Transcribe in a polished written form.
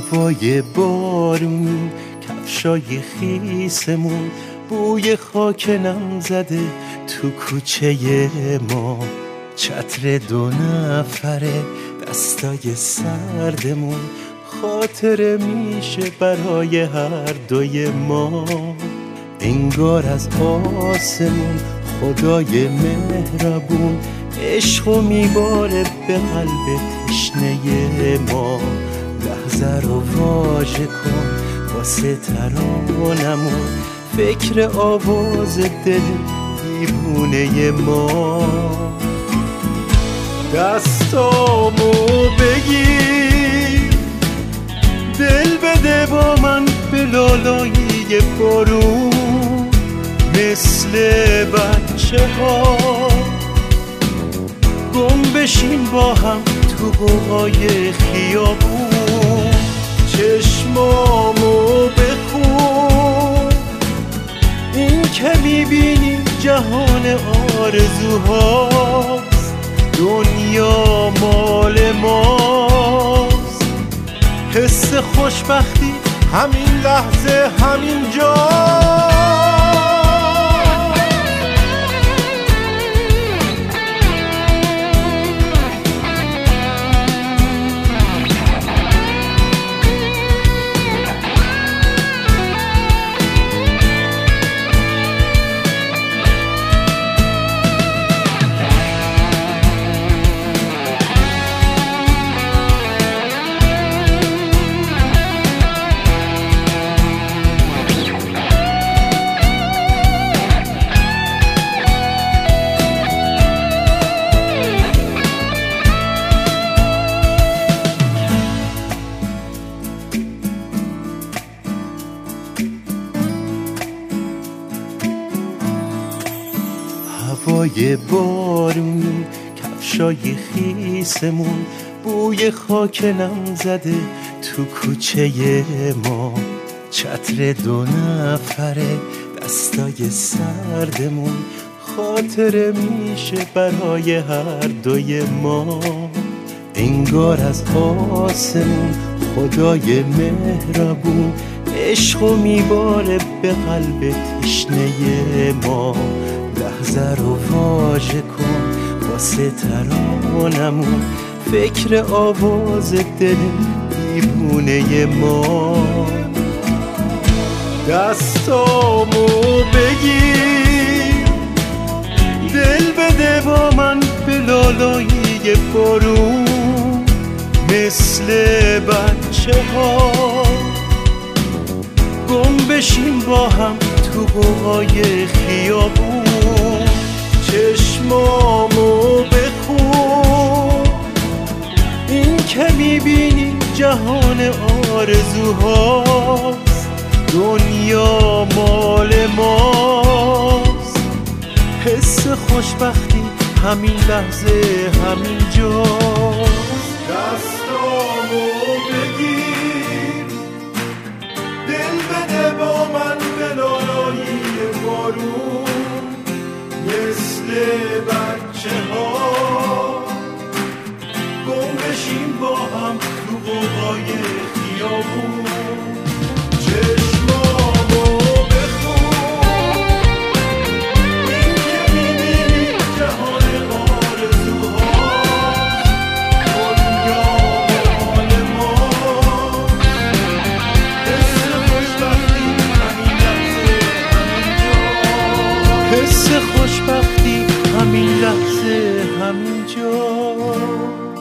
هوای بارون، کفشای خیسمون، بوی خاک نم زده تو کوچه ما، چتر 2 نفره، دستای سردمون، خاطره میشه برای هر دوی ما. انگار از آسمون خدای مهربون عشقو میباره به قلب تشنه ما. لحظه رو واژه کن واسه ترانمون، فکر آواز دل دیوونه ما. دستامو بگیر، دل بده با من به لالایی بارون، مثل بچه ها گم بشیم با هم تو قوقای خیابون. چشمامو بخون، این که میبینی جهان آرزوهاست، دنیا مال ماست. حس خوشبختی همین لحظه همین جا. هوای بارون، کفشای خیسمون، بوی خاک نم زده تو کوچه ما، چتر 2 نفره، دستای سردمون، خاطره میشه برای هر دوی ما. انگار از آسمون خدای مهربون عشقو میباره به قلب تشنه ما. لحظه رو واژه کن واسه ترانمون، فکر آواز دل دیوونه ما. دستامو بگیر، دل بده با من به لالایی بارون، مثل بچه ها گم بشیم با هم تو قوقای خیابون. چشمامو بخون، این که میبینی جهان آرزوهاست، دنیا مال ماست. حس خوشبختی همین لحظه همین جاست. دستامو بگیر، دل بده با من به لالایی بارون، مثل بچه ها گم بشیم با هم تو قوقای خیابون. چشمامو بخون، این که میبینی جهان آرزوهاست، دنیا مال ماست. حس خوشبختی همین لحظه همین جا، حس خوشبختی همین لحظه همین جا.